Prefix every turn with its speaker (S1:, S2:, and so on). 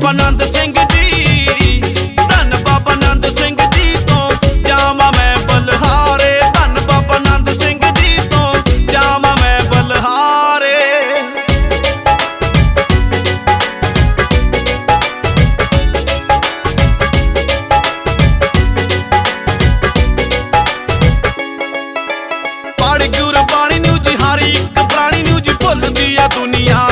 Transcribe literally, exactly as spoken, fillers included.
S1: ਬਾਬਾ ਨੰਦ ਸਿੰਘ ਜੀ, ਧੰਨ ਬਾਬਾ ਨੰਦ ਸਿੰਘ ਜੀ ਤੋਂ ਜਾਵਾਂ ਮੈਂ ਬਲਹਾਰੇ। ਧੰਨ ਬਾਬਾ ਨੰਦ ਸਿੰਘ ਜੀ ਤੋਂ ਜਾਵਾਂ ਮੈਂ ਬਲਹਾਰੇ। ਪੜ੍ਹ ਗੁਰਬਾਣੀ ਨੂੰ ਜੀ, ਹਰ ਇੱਕ ਪ੍ਰਾਣੀ ਨੂੰ ਜੀ ਭੁੱਲਦੀ ਆ ਦੁਨੀਆ।